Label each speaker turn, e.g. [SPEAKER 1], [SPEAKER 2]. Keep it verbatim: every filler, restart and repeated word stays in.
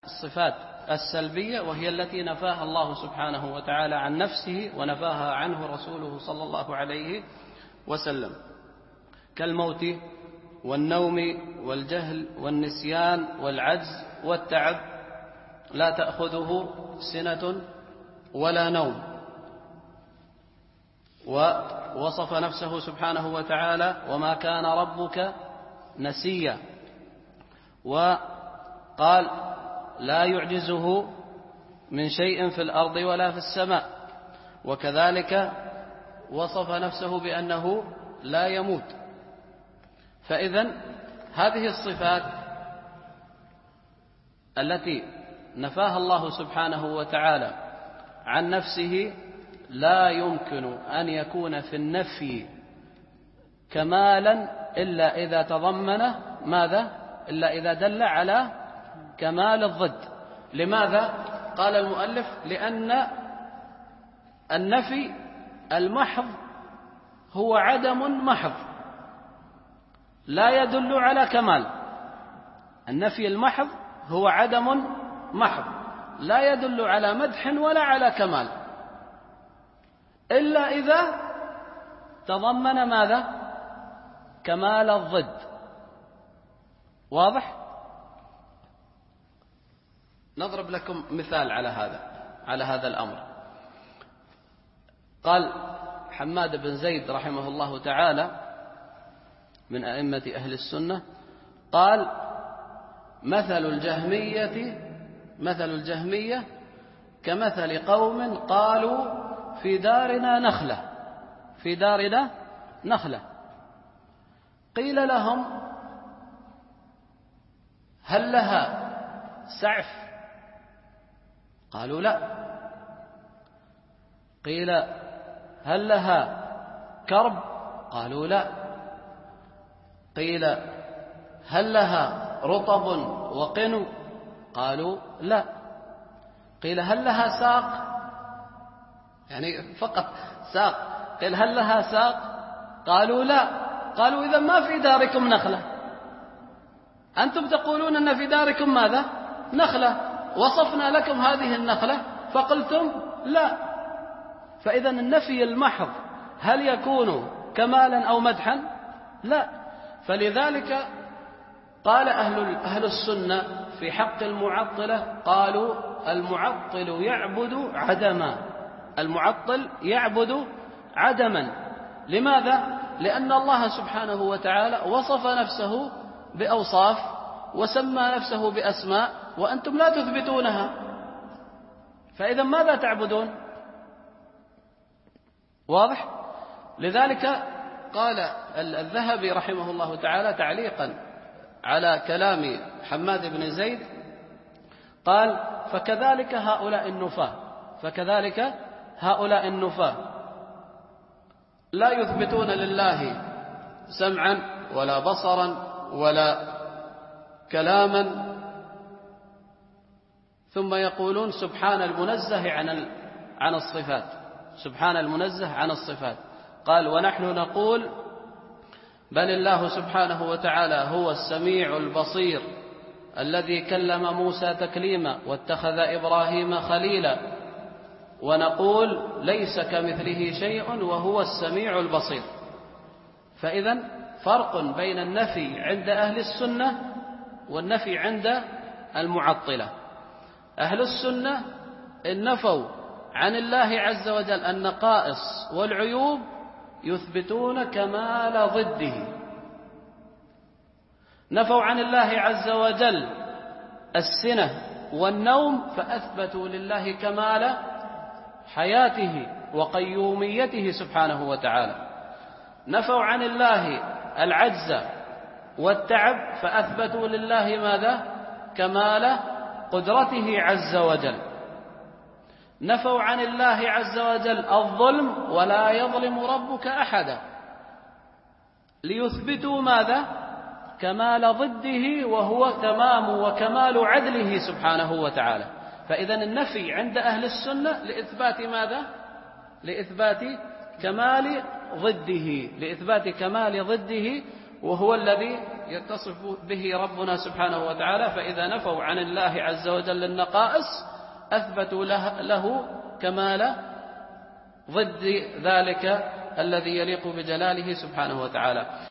[SPEAKER 1] الصفات السلبية، وهي التي نفاها الله سبحانه وتعالى عن نفسه ونفاها عنه رسوله صلى الله عليه وسلم، كالموت والنوم والجهل والنسيان والعجز والتعب، لا تأخذه سنة ولا نوم. ووصف نفسه سبحانه وتعالى وما كان ربك نسيا، وقال لا يعجزه من شيء في الأرض ولا في السماء. وكذلك وصف نفسه بأنه لا يموت. فإذن هذه الصفات التي نفاها الله سبحانه وتعالى عن نفسه لا يمكن أن يكون في النفي كمالا إلا إذا تضمن ماذا؟ إلا إذا دل على كمال الضد. لماذا؟ قال المؤلف: لأن النفي المحض هو عدم محض لا يدل على كمال. النفي المحض هو عدم محض لا يدل على مدح ولا على كمال، إلا إذا تضمن ماذا؟ كمال الضد. واضح؟ نضرب لكم مثال على هذا على هذا الأمر. قال حماد بن زيد رحمه الله تعالى من أئمة أهل السنة، قال: مثل الجهمية مثل الجهمية كمثل قوم قالوا في دارنا نخلة في دارنا نخلة قيل لهم: هل لها سعف؟ قالوا: لا. قيل: هل لها كرب؟ قالوا: لا. قيل: هل لها رطب وقنو؟ قالوا: لا. قيل: هل لها ساق؟ يعني فقط ساق. قيل: هل لها ساق؟ قالوا: لا. قالوا: إذا ما في داركم نخلة، أنتم تقولون أن في داركم ماذا؟ نخلة، وصفنا لكم هذه النخلة فقلتم لا. فإذا النفي المحض هل يكون كمالا أو مدحا؟ لا. فلذلك قال أهل أهل السنة في حق المعطلة، قالوا: المعطل يعبد عدما المعطل يعبد عدما. لماذا؟ لأن الله سبحانه وتعالى وصف نفسه بأوصاف وسمى نفسه بأسماء وأنتم لا تثبتونها، فإذا ماذا تعبدون؟ واضح؟ لذلك قال الذهبي رحمه الله تعالى تعليقا على كلام حماد بن زيد، قال: فكذلك هؤلاء النفاة فكذلك هؤلاء النفاة لا يثبتون لله سمعا ولا بصرا ولا كلاما، ثم يقولون سبحان المنزه عن عن الصفات سبحان المنزه عن الصفات. قال: ونحن نقول: بل الله سبحانه وتعالى هو السميع البصير الذي كلم موسى تكليما واتخذ إبراهيم خليلا، ونقول: ليس كمثله شيء وهو السميع البصير. فإذا فرق بين النفي عند أهل السنة والنفي عند المعطلة. أهل السنة إن نفوا عن الله عز وجل النقائص والعيوب يثبتون كمال ضده. نفوا عن الله عز وجل السنة والنوم فأثبتوا لله كمال حياته وقيوميته سبحانه وتعالى. نفوا عن الله العجز والتعب فأثبتوا لله ماذا؟ كمال قدرته عز وجل. نفوا عن الله عز وجل الظلم ولا يظلم ربك أحدا ليثبتوا ماذا؟ كمال ضده وهو تمام وكمال عدله سبحانه وتعالى. فإذا النفي عند أهل السنة لإثبات ماذا؟ لإثبات كمال ضده لإثبات كمال ضده وهو الذي يتصف به ربنا سبحانه وتعالى. فإذا نفوا عن الله عز وجل النقائص أثبتوا له, له كمال ضد ذلك الذي يليق بجلاله سبحانه وتعالى.